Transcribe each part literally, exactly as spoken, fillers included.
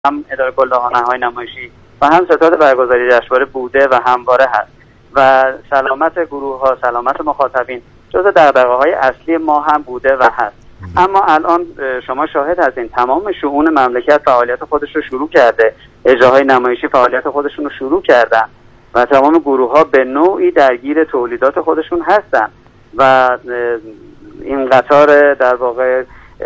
هم اداره کل راهنمای نمایشی و هم ستاد برگزاری جشنواره بوده و همواره هست و سلامت گروه ها، سلامت مخاطبین جزء دغدغه‌های اصلی ما هم بوده و هست. اما الان شما شاهد هستین تمام شؤون مملکت فعالیت خودش رو شروع کرده، اجراهای نمایشی فعالیت خودشون رو شروع کردن و تمام گروه ها به نوعی درگیر تولیدات خودشون هستن و این قطار در واقع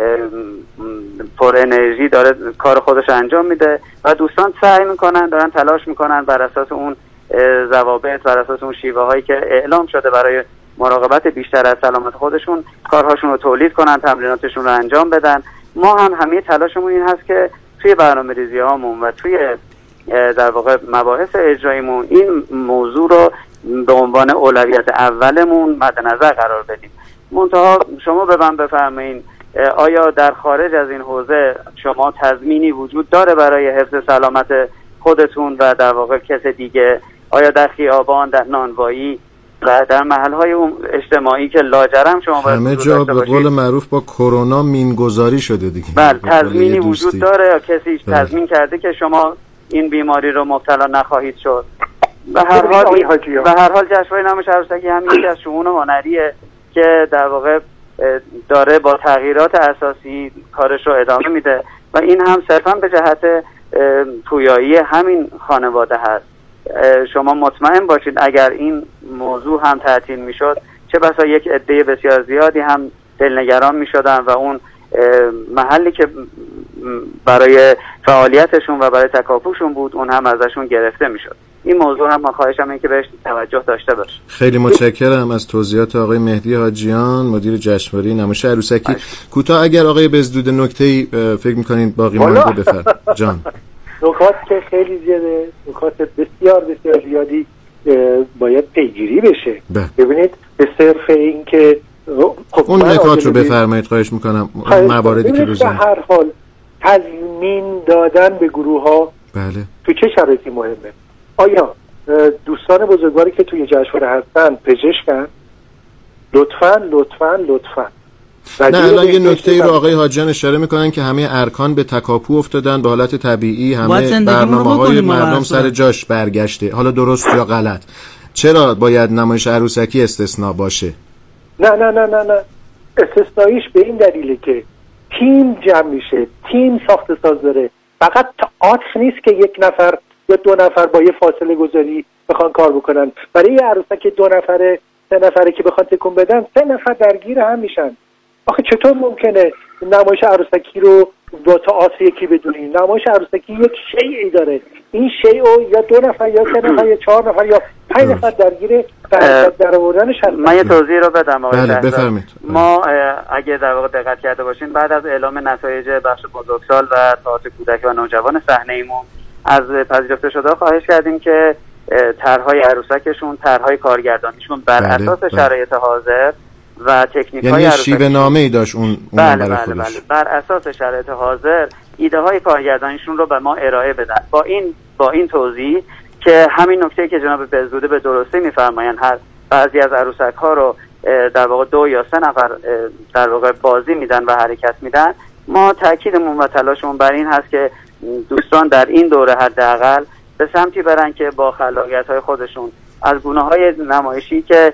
پر انرژی داره کار خودش انجام میده و دوستان سعی میکنن، دارن تلاش میکنن بر اساس اون ضوابط، بر اساس اون شیوه هایی که اعلام شده برای مراقبت بیشتر از سلامت خودشون کارهاشون رو تولید کنن، تمریناتشون رو انجام بدن. ما هم همه تلاشمون این هست که توی برنامه‌ریزی هامون و توی در واقع مباحث اجراییمون این موضوع رو به عنوان اولویت اولمون مد نظر قرار بدیم. منتها شما به من بفرمایید آیا در خارج از این حوزه شما تضمینی وجود داره برای حفظ سلامت خودتون و در واقع کس دیگه؟ آیا در خیابان، در نانوایی و در محل‌های اجتماعی که لاجرم شما همه جا به قول معروف با کرونا مینگذاری شده دیگه، بله تضمینی وجود داره یا کسی تضمین کرده که شما این بیماری رو مبتلا نخواهید شد؟ به هر حال به هر حال جشنواره نمایش عروسکی هم یکی از شؤون هنریه که در واقع داره با تغییرات اساسی کارش رو ادامه میده و این هم صرفا به جهت پویایی همین خانواده هست. شما مطمئن باشید اگر این موضوع هم تعطیل میشد چه بسا یک عده بسیار زیادی هم دلنگران میشدن و اون محلی که برای فعالیتشون و برای تکاپوشون بود اون هم ازشون گرفته میشد. این موضوع هم ما خواهشم این که بهش توجه داشته باشه. خیلی متشکرم از توضیحات آقای مهدی حاجیان، مدیر جشنواره نمایش عروسکی. کوتاه اگر آقای بزدوده نکته‌ای فکر می‌کنید باقی مونده بفرمایید. جان نکات که خیلی زیاده، نکات بسیار بسیار زیادی باید پیگیری بشه. ببینید به صرف این که خب اون نکات رو بفرمایید خواهش میکنم، مواردی که روزن به هر حال تضمین دادن به گروه ها بله تو چه شرایطی مهمه؟ آیا دوستان بزرگواری که توی جشنواره هستن پزشکن؟ لطفاً لطفاً لطفاً نه الان یه نکته رو آقای حاجیان اشاره میکنن که همه ارکان به تکاپو افتادن به حالت طبیعی، همه برنامه‌های مردم سر جاش برگشته. حالا درست یا غلط، چرا باید نمایش عروسکی استثناء باشه؟ نه نه نه نه نه استثنائیش به این دلیله که تیم جمع میشه، تیم ساخت ساز داره. فقط تئاتر نیست که یک نفر یا دو نفر با یه فاصله گذاری بخوان کار بکنن. برای یه عروسک دو نفره سه نفره که بخوان تکون بدن سه نفر درگیر هم میشن. آخه چطور ممکنه نمایش عروسکی رو با تئاتر یکی بدونیم؟ نمایش عروسکی یک شیئی داره، این شیء یا دو نفر یا سه نفر یا چهار نفر یا پنج نفر درگیر در آوردنش هستن. من یه توضیح رو بدم آقای بله بفرمایید. ما اگه در واقع دقت کرده باشین بعد از اعلام نتایج بخش بزرگسال و تئاتر کودک و نوجوان صحنه‌ایمون از پذیرفته شده خواهش کردیم که طرح‌های عروسکشون، طرح‌های کارگردانیشون بر بله، اساس بله. شرایط حاضر و تکنیک‌های یعنی شیوه نامه‌ای داشت اون, اون بله بله بله بر اساس شرایط حاضر ایده‌های کارگردانیشون رو به ما ارائه بدن. با این با این توضیح که همین نکته که جناب بزدوده به درستی می‌فرمایند، هر بعضی از عروسک‌ها رو در واقع دو یا سه نفر در واقع بازی میدن و حرکت میدن. ما تاکیدمون و تلاشمون بر این هست که دوستان در این دوره حداقل به سمتی برن که با خلاقیت‌های خودشون از گونه‌های نمایشی که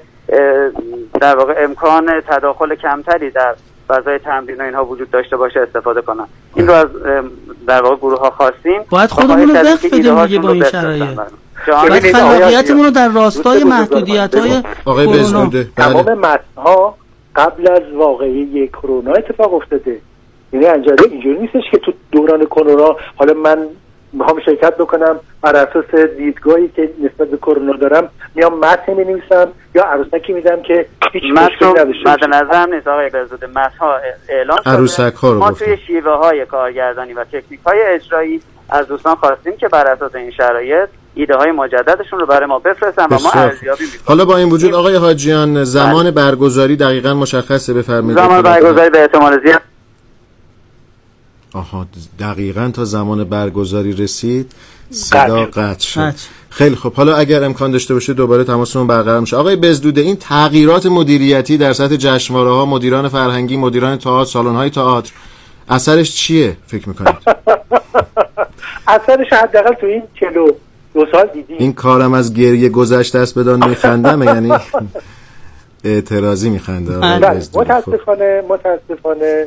در واقع امکان تداخل کمتری در فضای تمرین و اینها وجود داشته باشه استفاده کنن. این رو از در واقع گروه ها خواستیم. باید خودمون رو وقف بدیم دیگه با این شرایط. باید خلاقیتمون رو در راستای محدودیت‌های آقای بزدوده تمام متن‌ها قبل از واقعه کرونا اتفاق افتاده. یعنی انجام اینجوری نیستش که تو دوران کرونا حالا من میخوام شرکت بکنم بر اساس دیدگاهی که نسبت به کرونا دارم میام متن می‌نویسم یا عروسکی میدم که هیچ مشکلی نداشته باشه. مد نظرم نیست آقای بزدوده، متن‌ها اعلام شده. ما توی شیوه‌های کارگردانی و تکنیک‌های اجرایی از دوستان خواستیم که بر اساس این شرایط ایده های مجددشون رو برای ما بفرستن و ما ارزیابی می‌کنیم. حالا با این وجود آقای حاجیان زمان بله. برگزاری دقیقاً مشخصه بفرمایید. زمان برگزاری به احتمال زیاد آها دقیقاً تا زمان برگزاری رسید صدا قطع شد. خیلی خب حالا اگر امکان داشته باشه دوباره تماسمون برقرار میشه. آقای بزدوده این تغییرات مدیریتی در سطح جشنواره‌ها، مدیران فرهنگی، مدیران تئاتر، سالن‌های تئاتر اثرش چیه فکر می‌کنید؟ اثرش حداقل تو این چهل و دو سال دیدیم. این کارم از گریه گذشته است بدان میخندم، یعنی اعتراضی میخنده. متاسفانه متاسفانه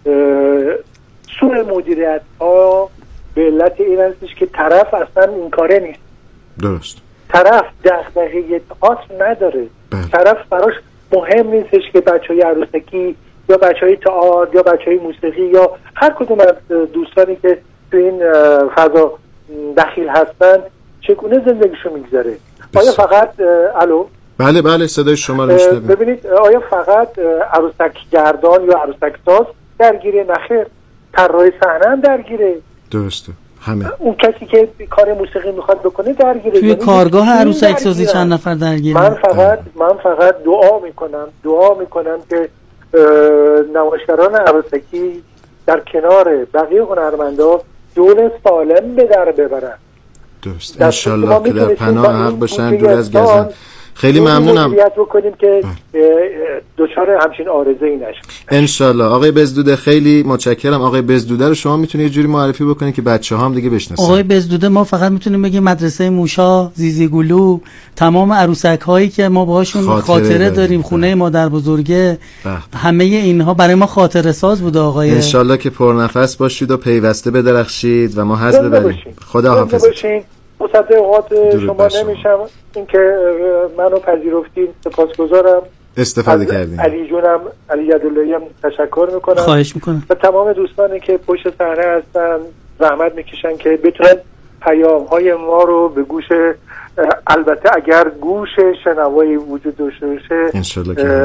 سوء مدیریت ها به علت این هستش که طرف اصلا این کاره نیست. درست. طرف دغدغه تئاتر نداره. بله. طرف براش مهم نیستش که بچهای عروسکی یا بچهای تئاتر یا بچهای موسیقی یا هر کدوم از دوستانی که تو این فضا دخیل هستن چگونه زندگیشو میگذاره. آیا فقط الو بله بله صدای شما رو میشنویم. ببینید آیا فقط عروسک گردان یا عروسک ساز درگیره؟ نخیر، طراح صحنه هم درگیره. درسته. همه اون کسی که کار موسیقی میخواد بکنه درگیره. توی کارگاه عروسک سازی چند نفر درگیره. من فقط من فقط دعا میکنم دعا میکنم که نمایشگران عروسکی در کنار بقیه هنرمندا دول سالم به در ببرن. درست. انشالله که در پناه حق باشن، دور از گزند. خیلی ممنونم. مدیریت بکنیم که دچار همچین عارضه‌ای نشه. انشالله. آقای بزدوده خیلی متشکرم. آقای بزدوده رو شما میتونید یه جوری معرفی بکنید که بچه‌ها هم دیگه بشناسن. آقای بزدوده ما فقط میتونیم بگیم مدرسه موشا، زیزیگولو، تمام عروسک هایی که ما باهاشون خاطره, خاطره داریم, داریم. خونه مادر بزرگه، همه اینها برای ما خاطره ساز بوده. آقای انشالله که پرنفس باشید و پیوسته بدرخشید و ما حظ ببریم. خدا حافظ. مصدق اوقات شما نمیشم اینکه منو پذیرفتین، سپاسگزارم. استفاده کردیم. علی جونم، علی یداللهی هم تشکر میکنم. خواهش میکنم. و تمام دوستانی که پشت صحنه هستن زحمت میکشن که بتونن پیام های ما رو به گوش، البته اگر گوش شنوایی وجود داشته باشه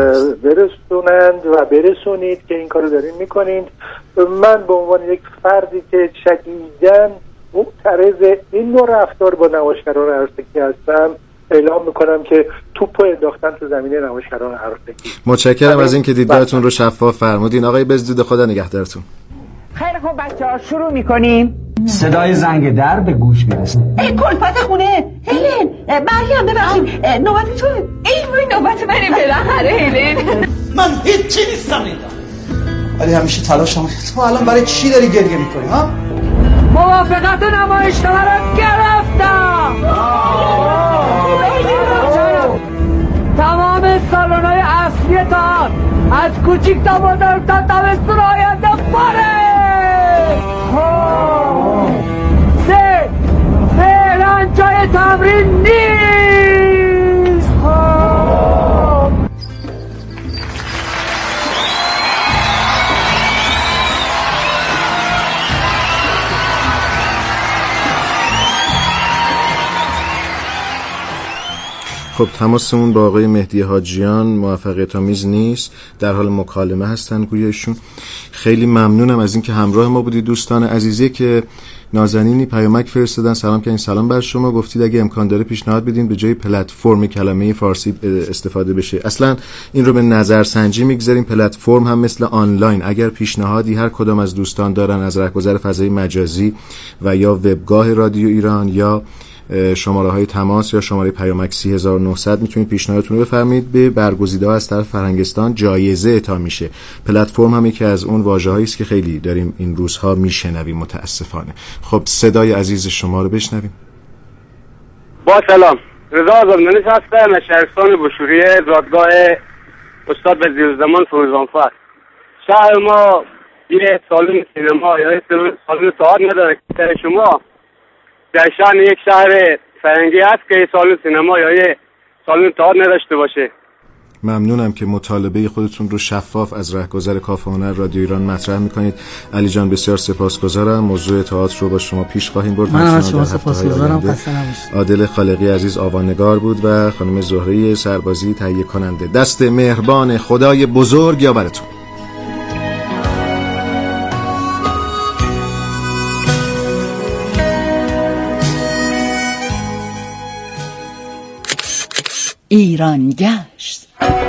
برسونند و برسونید که این کارو دارین میکنید. من به عنوان یک فردی که شدیداً معترض این نوع رفتار با نمایشگران عروسکی هستم اعلام میکنم که توپو انداختن تو زمینه نمایشگران عروسکی. متشکرم از اینکه دیدگاهتون رو شفاف فرمودین. آقای بزدوده خدا نگهدارتون. خیلی خوب بچه‌ها شروع میکنیم. صدای زنگ در به گوش میرسه. ای کلپت خونه هلن، مریم ببخشید نوبت تو. ای وای نوبت منه بالاخره هلن. من هیچ چیزی نیستم اینجا، ولی همیشه تلاشم. تو الان برای چی داری گریه میکنی ها؟ موافقت نمایشنامه رو گرفتم. تمام سالن‌های اصلی تان از کوچیک تا بزرگ تا تابستون آینده پره. سه فعلا جای تمرین نیست. خب تماسمون با آقای مهدی حاجیان موفقیت آمیز نیست، در حال مکالمه هستن گویشون. خیلی ممنونم از اینکه همراه ما بودید دوستان عزیزی که نازنینی پیامک فرستادن. سلام کنین. سلام بر شما. گفتید اگه امکان داره پیشنهاد بدین به جای پلتفرم کلمه فارسی استفاده بشه. اصلا این رو به نظرسنجی میگذاریم. پلتفرم هم مثل آنلاین. اگر پیشنهادی هر کدام از دوستان دارن از رهگذر فضای مجازی و یا وبگاه رادیو ایران یا شماره های تماس یا شماره پیامک سی هزار و نهصد میتونید پیشنهادتون رو بفرمایید. به برگزیده‌ها از طرف فرهنگستان جایزه اعطا میشه. پلتفرم هم یکی از اون واژه‌هایی است که خیلی داریم این روزها میشنویم متاسفانه. خب صدای عزیز شما رو بشنویم. با سلام، رضا آزادمنش هستم از شهرستان بشوری، زادگاه استاد وزیرالزمان فروزانفر. شهر ما یه سالن سینما یا سالن تئاتر نداره. شما در شأن یک شهر فرنگی هست که سالن سینما یا یه سالن تئاتر نداشته باشه. ممنونم که مطالبه خودتون رو شفاف از رهگذر کافه هنر رادیو ایران مطرح میکنید. علی جان بسیار سپاسگزارم. موضوع تئاتر رو با شما پیش خواهیم برد. من از شما سپاسگزارم. خسته نباشید. عادل خالقی عزیز آوانگار بود و خانم زهره سربازی تهیه کننده. دست مهربان خدای بزرگ یاورتون. ایران گشت.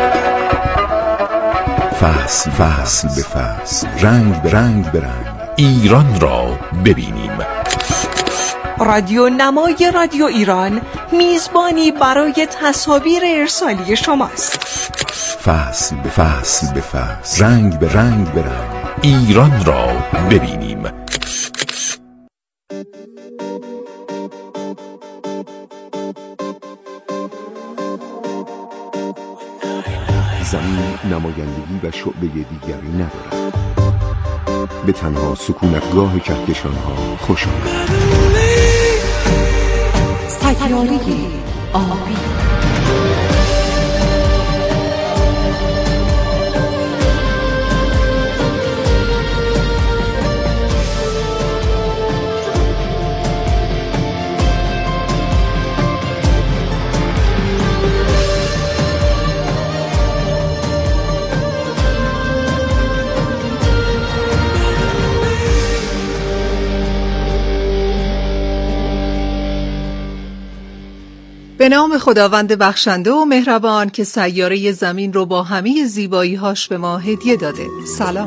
فصل فصل به فصل، رنگ به رنگ به رنگ ایران را ببینیم. رادیو نمای رادیو ایران میزبانی برای تصاویر ارسالی شماست. فصل به فصل به فصل، رنگ به رنگ به رنگ ایران را ببینیم. زمین نمایندگی و شعبه دیگری ندارد. به تنها سکونتگاه کهکشان‌ها خوش آمد. سیاره آبی. به نام خداوند بخشنده و مهربان که سیاره زمین رو با همه زیبایی‌هاش به ما هدیه داده. سلام.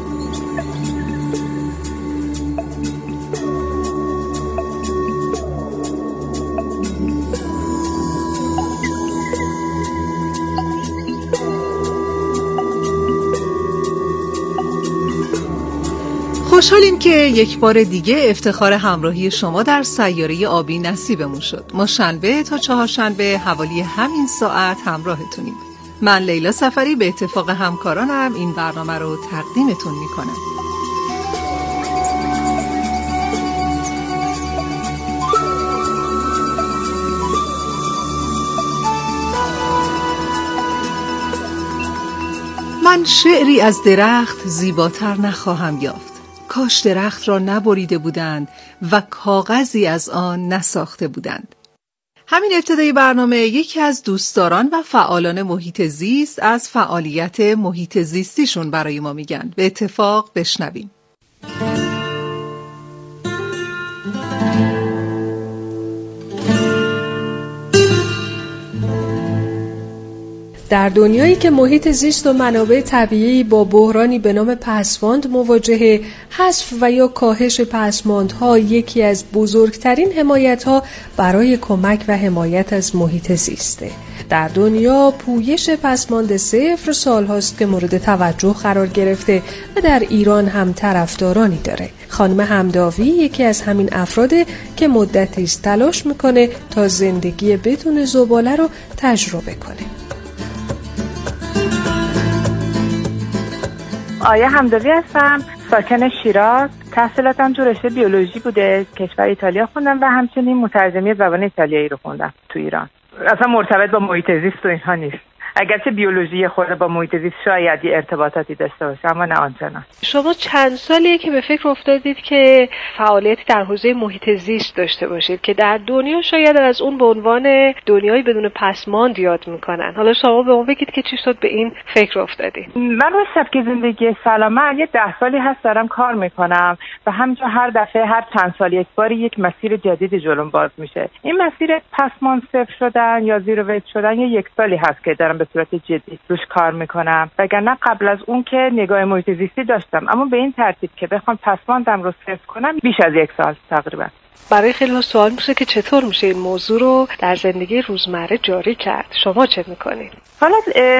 خوشحالیم که یک بار دیگه افتخار همراهی شما در سیاره آبی نصیبمون شد. ما شنبه تا چهارشنبه حوالی همین ساعت همراهتونیم. من لیلا سفری به اتفاق همکارانم این برنامه رو تقدیمتون میکنم. من شعری از درخت زیباتر نخواهم یافت. کاش درخت را نبریده بودند و کاغذی از آن نساخته بودند. همین ابتدای برنامه یکی از دوستداران و فعالان محیط زیست از فعالیت محیط زیستیشون برای ما میگن. به اتفاق بشنویم. در دنیایی که محیط زیست و منابع طبیعی با بحرانی به نام پسماند مواجهه، حذف و یا کاهش پسماندها یکی از بزرگترین حمایت‌ها برای کمک و حمایت از محیط زیسته. در دنیا پویش پسماند صفر سالهاست که مورد توجه قرار گرفته و در ایران هم طرفدارانی داره. خانم همداوی یکی از همین افراده که مدتی است تلاش میکنه تا زندگی بدون زباله رو تجربه کنه. آیه همداوی هستم، ساکن شیراز. تحصیلاتم تو رشته بیولوژی بوده، کشور ایتالیا خوندم و همچنین مترجمی زبان ایتالیایی رو خوندم تو ایران. اصلا مرتبط با محیط زیست و اینها نیست. اگرچه بیولوژی خود با محیط زیست شاید یه ارتباطاتی داشته باشه اما نه آنچنان. شما چند سالیه که به فکر افتادید که فعالیتی در حوزه محیط زیست داشته باشید که در دنیا شاید از اون به عنوان دنیای بدون پسماند یاد میکنن؟ حالا شما به ما بگید که چی شد به این فکر افتادید؟ من روی سبک زندگی سلامت یه ده سالی هست دارم کار میکنم و همینجا هر دفعه هر چند سال یک باری یک مسیر جدید جلوم باز میشه. این مسیر پسماند صفر شدن یا زیرو ویست شدن یه یک سالی هست که دارم به صورت جدی روش کار میکنم. وگرنه قبل از اون که نگاه محیط زیستی داشتم اما به این ترتیب که بخوام پسماندم رو صفر کنم بیش از یک سال تقریبا. برای خیلی سوال میشه که چطور میشه این موضوع رو در زندگی روزمره جاری کرد. شما چه میکنید؟ حالا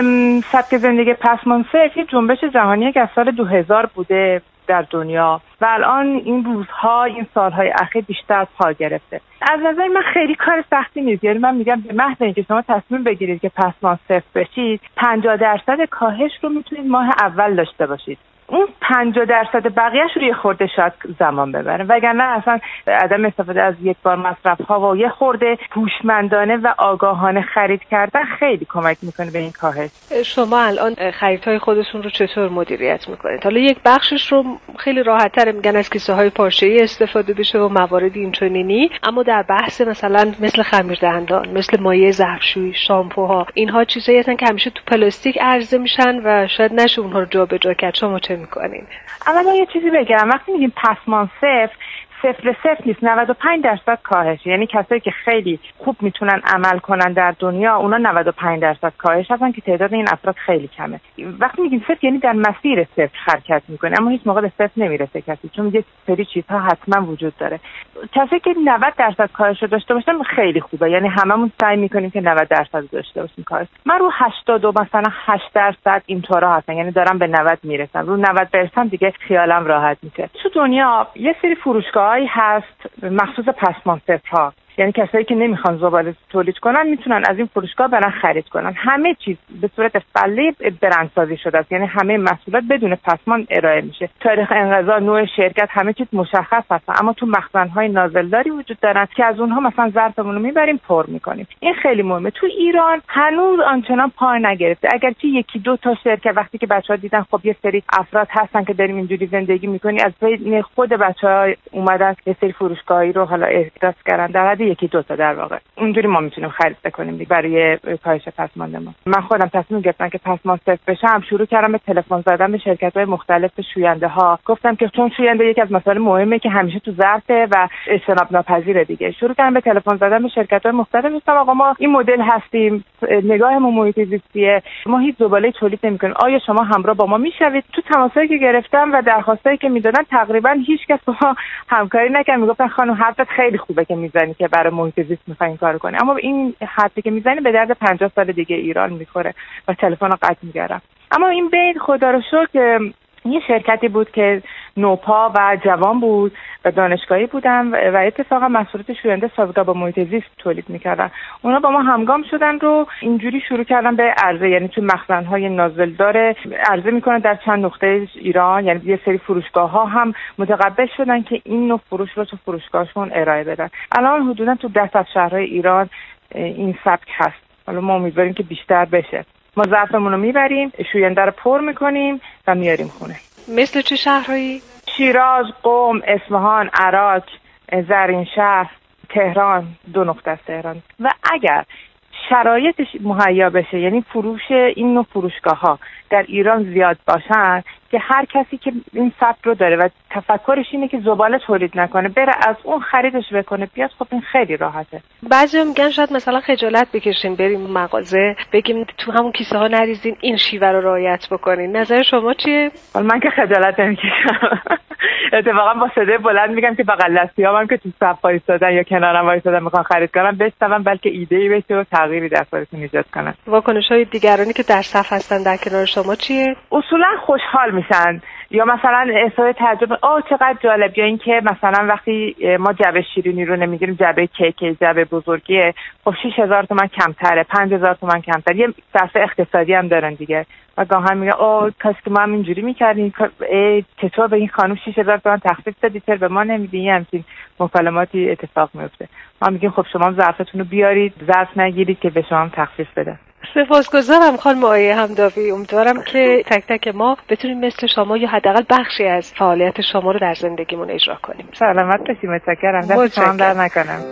سبک زندگی پسماند صفر یه جنبش جهانی که از سال دو هزار بوده در دنیا و الان این روزها این سالهای اخیر بیشتر پا گرفته. از نظر من خیلی کار سختی نیست. یعنی من میگم به محض اینکه شما تصمیم بگیرید که پسماند صفر بشید پنجاه درصد کاهش رو میتونید ماه اول داشته باشید. اون پنجاه درصد بقیه‌اش رو یه خورده شاید زمان ببره، وگرنه اصلا عدم استفاده از یک بار مصرف‌ها و یه خورده هوشمندانه و آگاهانه خرید کردن خیلی کمک میکنه به این کاهش. شما الان خریدهای خودتون رو چطور مدیریت میکنید؟ حالا یک بخشش رو خیلی راحت‌تر میگن از کیسه‌های پارچه‌ای استفاده بشه و موارد اینچنینی، اما در بحث مثلا مثل خمیردندان، مثل مایع ظرفشویی، شامپوها، اینها چیزایی هستن که همیشه تو پلاستیک عرضه میشن و شاید نشه اونها رو جابجا کرد. شما چه میکنین؟ اولا یه چیزی بگم، وقتی میگیم پسماند صفر صفر صفر نیست، نود و پنج درصد کاهش. یعنی کسایی که خیلی خوب میتونن عمل کنن در دنیا اونا نود و پنج درصد کاهش هستن که تعداد این افراد خیلی کمه. وقتی میگیم صفر یعنی در مسیر صفر حرکت میکنه، اما هیچ موقع به صفر نمیرسه کسی، چون یه سری چیزها حتما وجود داره. کسایی که نود درصد کاهش رو داشته باشن خیلی خوبه، یعنی هممون سعی میکنیم که نود درصد داشته باشیم کاهش. من رو هشتاد و مثلا هشت درصد اینطورا هستن، یعنی دارم به نود میرسم. رو نود برسم دیگه خیالم راحت میشه. تو دنیا یه سری فروشگاه جایی هست مخصوص پسماند صفرها، یعنی کسایی که نمیخوان زباله تولید کنن میتونن از این فروشگاه برن خرید کنن. همه چیز به صورت فله برندسازی شده است، یعنی همه محصولات بدون پسماند ارائه میشه. تاریخ انقضا، نوع شرکت، همه چیز مشخص هست، اما تو مخزن‌های نازلداری وجود دارن که از اونها مثلا ظرفمون رو میبریم پر میکنیم. این خیلی مهمه. تو ایران هنوز آنچنان پا نگرفته. اگرچه یکی دو تا شرکت وقتی که بچه‌ها دیدن خب یه سری افراد هستن که داریم اینجوری زندگی میکنی، از بین خود بچه‌ها اومدن یه سری فروشگاهی رو حالا احداث کردن، در حد یکی دو تا در واقع. اونجوری ما میتونیم خرید کنیم برای کاهش پسماند ما. من خودم تصمیم گرفتم که پسماند صفر بشم، شروع کردم به تلفن زدن به شرکت‌های مختلف شوینده ها. گفتم که چون شوینده یکی از مسائل مهمه که همیشه تو ظرفه و اجتناب ناپذیره دیگه. شروع کردم به تلفن زدن به شرکت‌های مختلف. گفتم آقا ما این مدل هستیم، نگاهمون محیط زیستیه، ما هیچ زباله تولید نمی‌کنیم، آیا شما همراه با ما میشوید؟ تو تماسایی که گرفتم و درخواستایی که میدادن تقریبا هیچ کس با ما همکاری نکرد. میگفتن خانم حرفت خیلی خوبه که میزنی که برای محیط زیست می‌خواین کار کنی، اما این حرفی که میزنی به درد پنجاه سال دیگه ایران میخوره و تلفن رو قطع می‌کردم. اما این بین خدا رو شکر یه شرکتی بود که نوپا و جوان بود و دانشگاهی بودن و اتفاقا محصولات شوینده سازگار با محیط زیست تولید میکردن. اونا با ما همگام شدن رو اینجوری شروع کردن به عرضه، یعنی تو مخزن‌های نازلدار عرضه میکنن در چند نقطه ایران، یعنی یه سری فروشگاه‌ها هم متقبل شدن که این نوع فروش رو تو فروشگاهشون ارائه بدن. الان حدوداً تو ده تا شهرهای ایران این سبک هست. حالا ما امیدواریم که بیشتر بشه. ما ظرفمون رو میبریم، شوینده رو پر میکنیم و میاریم خونه. مثل چه شهرهایی؟ شیراز، قم، اصفهان، عراق، زرینشهر، تهران، دو نقطه از تهران. و اگر شرایطش مهیا بشه، یعنی فروش این نوع فروشگاه‌ها در ایران زیاد باشن که هر کسی که این سبک رو داره و تفکرش اینه که زباله تولید نکنه بره از اون خریدش بکنه بیاد، خب این خیلی راحته. بعضی میگن شاید مثلا خجالت بکشین بریم مغازه بگیم تو همون کیسه ها نریزین، این شیوه رو رعایت بکنین. نظر شما چیه؟ من که خجالت نمیکشم. اتفاقا با صدای بلند میگم که بغل دستیام که تو صف وایسادن یا کنارم وایسادن میخوان خرید کنن بشنون، بلکه ایده‌ای بشه و تغییری در خودشون ایجاد کنن. واکنش‌های دیگرانی که در صف هستن در کنار شما چیه؟ اصولا خوشحال میشن یا مثلا احساس تعجب، آه چقدر جالب، یا اینکه مثلا وقتی ما جعبه شیرینی رو نمیگیریم، جعبه کیک، جعبه بزرگیه، خب شش هزار تومان کمتره، پنج هزار تومان کمتر، یه صرف اقتصادی هم دارن دیگه. و گاهن میگه آه کاش که ما هم اینجوری میکردیم، چطور به این خانم شش هزار تومان تخفیف دادی چرا به ما نمیدی؟ همچین مکالماتی اتفاق میفته. ما میگیم خب شما هم ظرفتون رو بیارید، ظرف نگیرید که به شما هم تخفیف بده. سپاسگزارم خانم آیه همداوی. امیدوارم که تک تک ما بتونیم مثل شما یا حداقل بخشی از فعالیت شما رو در زندگیمون اجرا کنیم. سلامت باشید. متشکرم. دست شما در نکنم.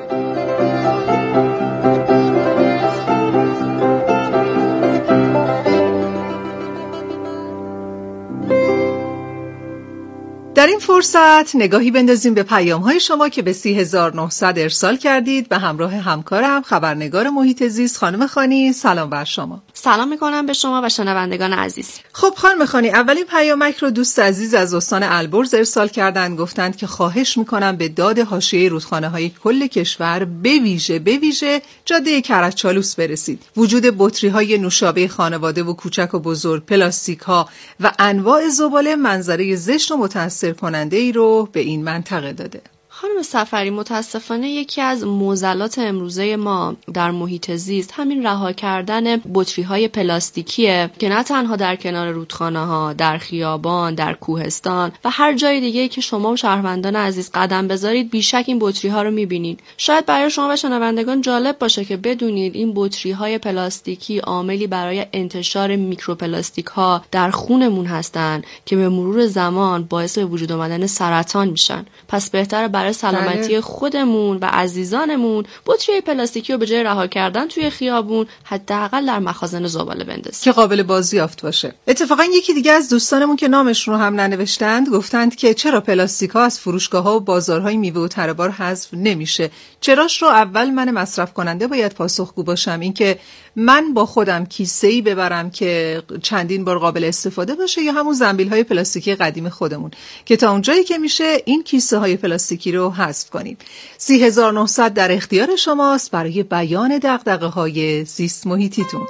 در این فرصت نگاهی بندازیم به پیام‌های شما که به سی هزار و نهصد ارسال کردید به همراه همکارم خبرنگار محیط زیست خانم خانی. سلام بر شما. سلام میکنم به شما و شنوندگان عزیز. خب خانم خانی، اولین پیامک رو دوست عزیز از استان البرز ارسال کردن. گفتند که خواهش میکنم به داد حاشیه رودخانه‌های کل کشور به ویژه به ویژه جاده کرج‌چالوس برسید. وجود بطری‌های نوشابه خانواده و کوچک و بزرگ، پلاستیک‌ها و انواع زباله منظره زشت و متأثر کننده ای رو به این منطقه داده. خانم صفری، متاسفانه یکی از معضلات امروزه ما در محیط زیست همین رها کردن بطری‌های پلاستیکیه که نه تنها در کنار رودخانه‌ها، در خیابان، در کوهستان و هر جای دیگه‌ای که شما و شهروندان عزیز قدم بذارید بیشک این بطری‌ها رو می‌بینید. شاید برای شما و شنوندگان جالب باشه که بدونید این بطری‌های پلاستیکی عاملی برای انتشار میکروپلاستیک‌ها در خونمون هستن که به مرور زمان باعث به وجود آمدن سرطان میشن. پس بهتره برای سلامتی خودمون و عزیزانمون بطری پلاستیکی رو به جای رها کردن توی خیابون حداقل در مخازن زباله بندازیم که قابل بازیافت باشه. اتفاقا یکی دیگه از دوستانمون که نامشون رو هم ننوشتند گفتند که چرا پلاستیک‌ها از فروشگاه‌ها و بازارهای میوه و تره‌بار حذف نمیشه؟ چراش رو اول من مصرف کننده باید پاسخگو باشم؟ اینکه من با خودم کیسه‌ای ببرم که چندین بار قابل استفاده باشه یا همون زنبیل‌های پلاستیکی قدیم خودمون که تا اونجایی که میشه این کیسه‌های پلاستیکی رو حذف کنیم. سی هزار و نهصد در اختیار شماست برای بیان دغدغه‌های زیست محیطیتون.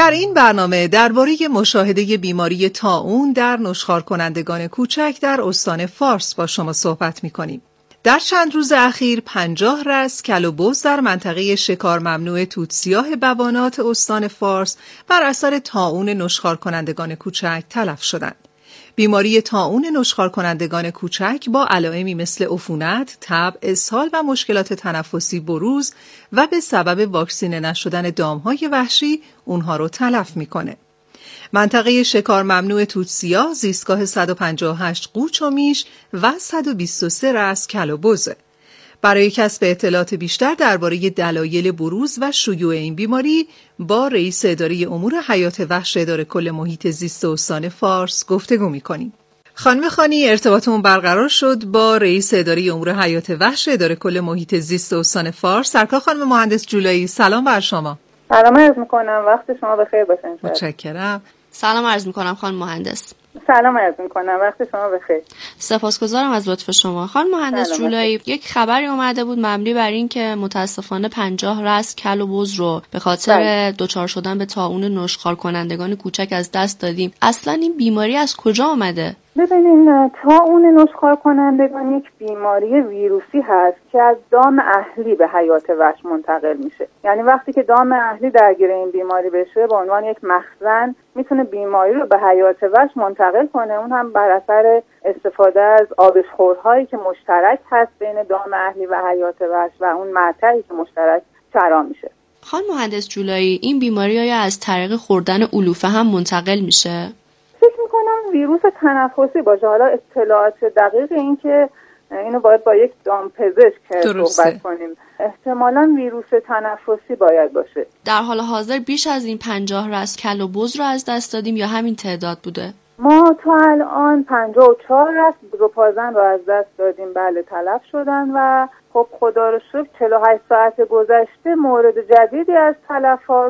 در این برنامه درباره مشاهده بیماری طاعون در نشخوار کنندگان کوچک در استان فارس با شما صحبت می‌کنیم. در چند روز اخیر پنجاه رأس کل و بز در منطقه شکار ممنوع توتسیاه بوانات استان فارس بر اثر طاعون نشخوار کنندگان کوچک تلف شدند. بیماری طاعون نشخوار کنندگان کوچک با علائمی مثل عفونت، تب، اسهال و مشکلات تنفسی بروز و به سبب واکسینه نشدن دامهای وحشی اونها رو تلف میکنه. منطقه شکار ممنوع توتسیاه زیستگاه صد و پنجاه و هشت قوچ و میش و صد و بیست و سه رأس کل و بزه. برای کسب اطلاعات بیشتر درباره دلایل بروز و شیوع این بیماری با رئیس اداره امور حیات وحش اداره کل محیط زیست استان فارس گفتگو می‌کنیم. خانم خانی، ارتباطمون برقرار شد با رئیس اداره امور حیات وحش اداره کل محیط زیست استان فارس. سرکار خانم مهندس جولایی، سلام بر شما. سلام عرض می‌کنم، وقت شما بخیر باشه. متشکرم. سلام عرض می‌کنم خانم مهندس. سلام عرض می‌کنم، وقت شما بخیر. سپاسگزارم از لطف شما. خانم مهندس جولایی، یک خبری اومده بود مبنی بر این که متاسفانه پنجاه رأس کل و بز رو به خاطر دچار شدن به طاعون نشخوار کنندگان کوچک از دست دادیم. اصلا این بیماری از کجا آمده؟ ببینین، طاعون نشخوار کنندگان یک بیماری ویروسی هست که از دام اهلی به حیات وحش منتقل میشه. یعنی وقتی که دام اهلی درگیر این بیماری بشه به عنوان یک مخزن میتونه بیماری رو به حیات وحش منتقل کنه، اون هم بر اثر استفاده از آبشخورهایی که مشترک هست بین دام اهلی و حیات وحش و اون مرتعی که مشترک چرا میشه. خانم مهندس جولایی، این بیماری آیا از طریق خوردن علوفه هم منتقل میشه؟ فکر میکنم ویروس تنفسی باشه. حالا اطلاعات دقیق این که اینو باید با یک دامپزشک صحبت کنیم. احتمالاً ویروس تنفسی باید باشه. در حال حاضر بیش از این پنجاه رأس کل و بز رو از دست دادیم یا همین تعداد بوده؟ ما تا الان پنجاه و چهار رأس بزوپازن رو از دست دادیم، بله تلف شدن و خب خدا رو شکر چهل و هشت ساعت گذشته مورد جدیدی از تلفات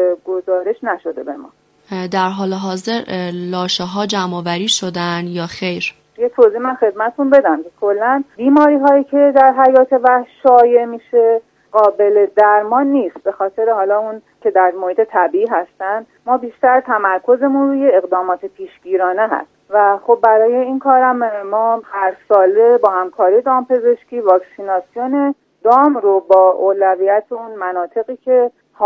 گزارش نشده به ما. در حال حاضر لاشه ها جمع آوری شدن یا خیر؟ یه توضیح من خدمتتون بدم که کلا بیماری هایی که در حیات وحش شایع میشه قابل درمان نیست، به خاطر حالا اون که در محیط طبیعی هستن. ما بیشتر تمرکزمون روی اقدامات پیشگیرانه هست و خب برای این کارم ما هر ساله با همکاری دامپزشکی واکسیناسیون دام رو با اولویت اون مناطقی که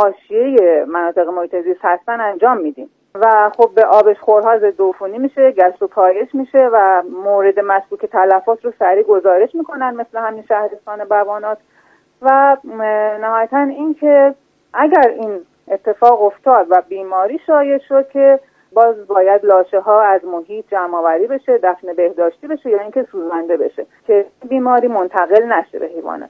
حاشیه مناطق محیط زیست هستن انجام میدیم و خب به آبشخورها ضد عفونی میشه، گشت و پایش میشه و مورد مشکوک تلفات رو سریع گزارش میکنن مثل همین شهرستان بوانات. و نهایتا این که اگر این اتفاق افتاد و بیماری شایع شد که باز باید لاشه ها از محیط جمع آوری بشه، دفن بهداشتی بشه یا اینکه سوزانده بشه که بیماری منتقل نشه به حیوانات.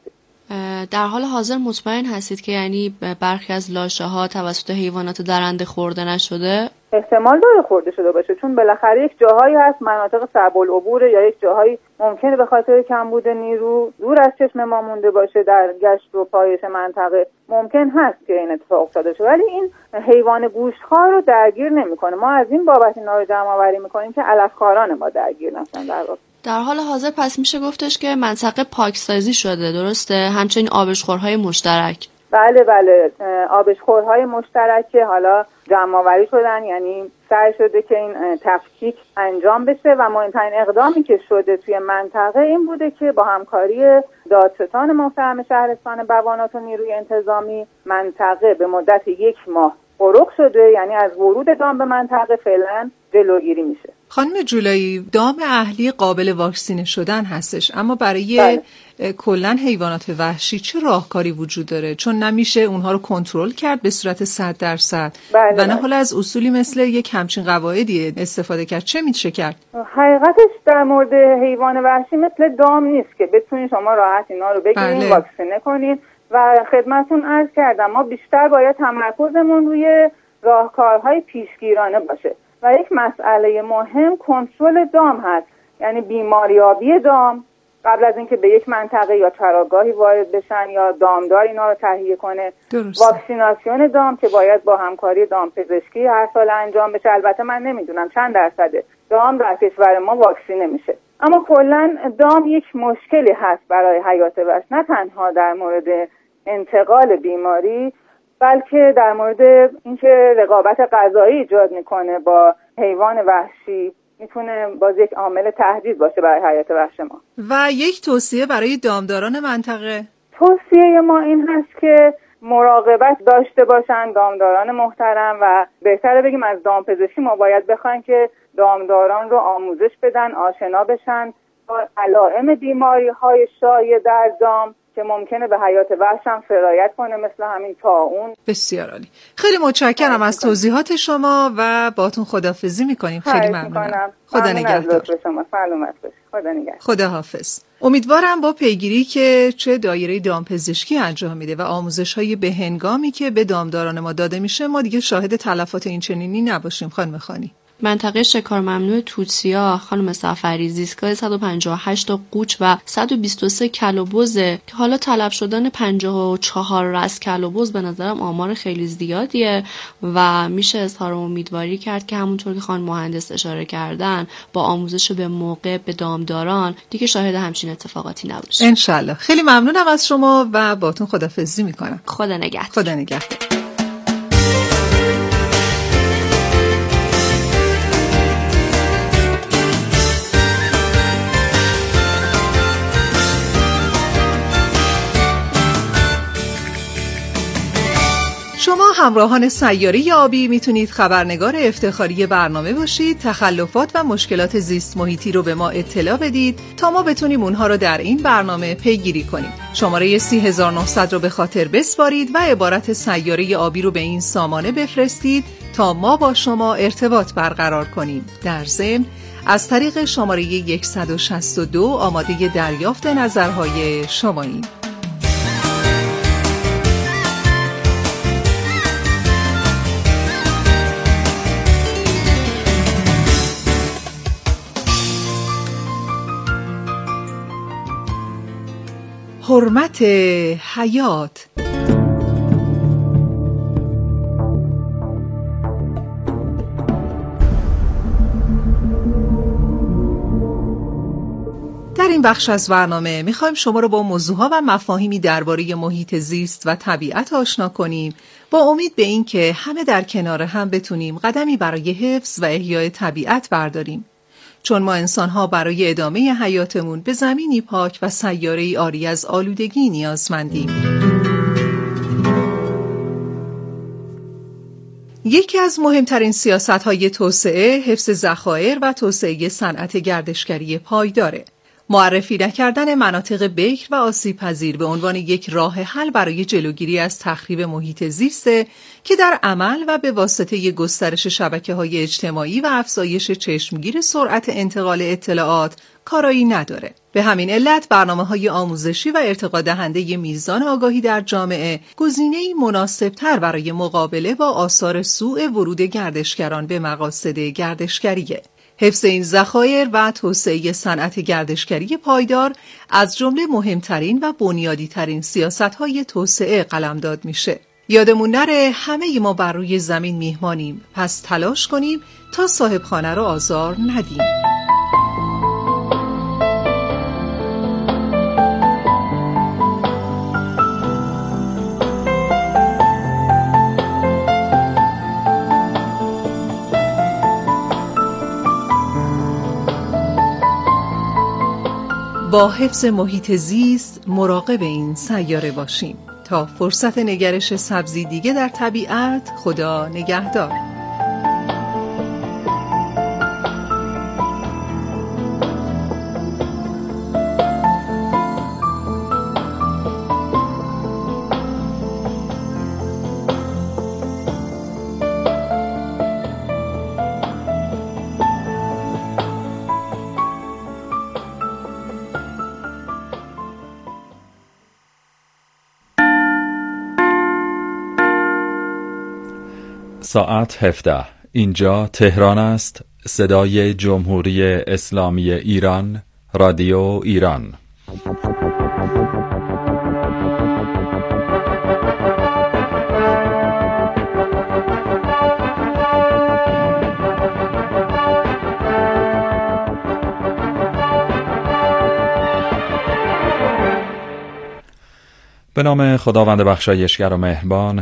در حال حاضر مطمئن هستید که یعنی برخی از لاشه ها توسط حیوانات درنده خورده نشده؟ احتمال داره خورده شده باشه، چون بالاخره یک جاهایی هست مناطق صعب العبور یا یک جاهایی ممکنه به خاطر کمبود نیرو دور از چشم ما مونده باشه در گشت و پایش منطقه، ممکن هست که این اتفاق افتاده شه، ولی این حیوان گوشتخوار رو درگیر نمیکنه. ما از این بابت اینا رو جمع آوری میکنیم که علفخواران ما درگیر نشن. در واقع در حال حاضر پس میشه گفتش که منطقه پاکسازی شده، درسته؟ همچنین آبشخورهای مشترک. بله بله، آبشخورهای مشترک که حالا جمع آوری شدن، یعنی سعی شده که این تفکیک انجام بشه و مهمترین اقدامی که شده توی منطقه این بوده که با همکاری دادستان محترم شهرستان بوانات و نیروی انتظامی منطقه به مدت یک ماه قرق شده، یعنی از ورود دام به منطقه فعلا جلوگیری میشه. خانم جولایی، دام اهلی قابل واکسینه شدن هستش، اما برای کلا حیوانات وحشی چه راهکاری وجود داره؟ چون نمیشه اونها رو کنترل کرد به صورت صد درصد و نه حالا از اصولی مثل یک همچین قواعدی استفاده کرد. چه میشه کرد؟ حقیقتش در مورد حیوان وحشی مثل دام نیست که بتونید شما راحت اینا رو بگیرید بله. واکسینه کنید و خدمتتون عرض کردم ما بیشتر باید تمرکزمون روی راهکارهای پیشگیرانه باشه و یک مسئله مهم کنترل دام هست، یعنی بیماریابی دام قبل از اینکه به یک منطقه یا چراگاهی وارد بشن یا دامدار اینا رو تهیه کنه. درسته. واکسیناسیون دام که باید با همکاری دامپزشکی هر سال انجام بشه. البته من نمیدونم چند درصد دام در کشور ما واکسینه میشه، اما کلا دام یک مشکلی هست برای حیات وحش، نه تنها در مورد انتقال بیماری بلکه در مورد اینکه رقابت غذایی ایجاد میکنه با حیوان وحشی میتونه باز یک عامل تهدید باشه برای حیات وحش ما. و یک توصیه برای دامداران منطقه؟ توصیه ما این هست که مراقبت داشته باشن دامداران محترم، و بهتره بگیم از دامپزشکی ما باید بخوایم که دامداران رو آموزش بدن، آشنا بشن با علائم بیماری‌های شایع در دام که ممکنه به حیات وحش هم سرایت کنه، مثل همین طاعون. بسیار عالی. خیلی متشکرم از توضیحات شما و باهاتون خداحافظی می‌کنیم. خیلی ممنونم. خدا نگهدار. شما سلامت باشید. خدا نگهدار. خداحافظ. امیدوارم با پیگیری که چه دایره دامپزشکی انجام میده و آموزش‌های بهنگامی که به دامداران ما داده میشه ما دیگه شاهد تلفات این چنینی نباشیم. خانم خانی. منطقه شکار ممنوع توتسیا خانم سفری زیستگاه صد و پنجاه و هشت قوچ و صد و بیست و سه کلوبوزه که حالا تلف شدن پنجاه و چهار رأس کلوبوز به نظرم آمار خیلی زیادیه و میشه اظهار امیدواری کرد که همونطور که خانم مهندس اشاره کردن با آموزش به موقع به دامداران دیگه شاهد همچین اتفاقاتی نباشه. انشالله. خیلی ممنونم از شما و باهاتون خداحافظی میکنم. خدا نگهدار. خدا نگهدار. شما همراهان سیاره آبی میتونید خبرنگار افتخاری برنامه باشید، تخلفات و مشکلات زیست محیطی رو به ما اطلاع بدید تا ما بتونیم اونها رو در این برنامه پیگیری کنیم. شماره سی هزار و نهصد رو به خاطر بسپارید و عبارت سیاره آبی رو به این سامانه بفرستید تا ما با شما ارتباط برقرار کنیم. در ضمن از طریق شماره صد و شصت و دو آماده دریافت نظرهای شماییم. حرمت حیات. در این بخش از برنامه میخوایم شما رو با موضوعها و مفاهیمی درباره محیط زیست و طبیعت آشنا کنیم با امید به این که همه در کنار هم بتونیم قدمی برای حفظ و احیای طبیعت برداریم. چون ما انسان‌ها برای ادامه حیاتمون به زمینی پاک و سیاره‌ای عاری از آلودگی نیازمندیم. یکی از مهمترین سیاست‌های توسعه حفظ ذخایر و توسعه صنعت گردشگری پایداره. معرفی نکردن مناطق بکر و آسیب‌پذیر به عنوان یک راه حل برای جلوگیری از تخریب محیط زیسته که در عمل و به واسطه گسترش شبکه‌های اجتماعی و افزایش چشمگیر سرعت انتقال اطلاعات کارایی نداره. به همین علت برنامه‌های آموزشی و ارتقا دهنده میزان آگاهی در جامعه گزینه‌ای مناسب‌تر برای مقابله با آثار سوء ورود گردشگران به مقاصد گردشگریه. حفظ این ذخایر و توسعه صنعت گردشگری پایدار از جمله مهمترین و بنیادی‌ترین سیاست‌های توسعه قلمداد میشه. یادمون نره همه ما بر روی زمین میهمانیم، پس تلاش کنیم تا صاحب خانه رو آزار ندیم. با حفظ محیط زیست مراقب این سیاره باشیم. تا فرصت نگرش سبزی دیگه در طبیعت، خدا نگهدار. ساعت هفده. اینجا تهران است. صدای جمهوری اسلامی ایران، رادیو ایران. به نام خداوند بخشایشگر و مهربان.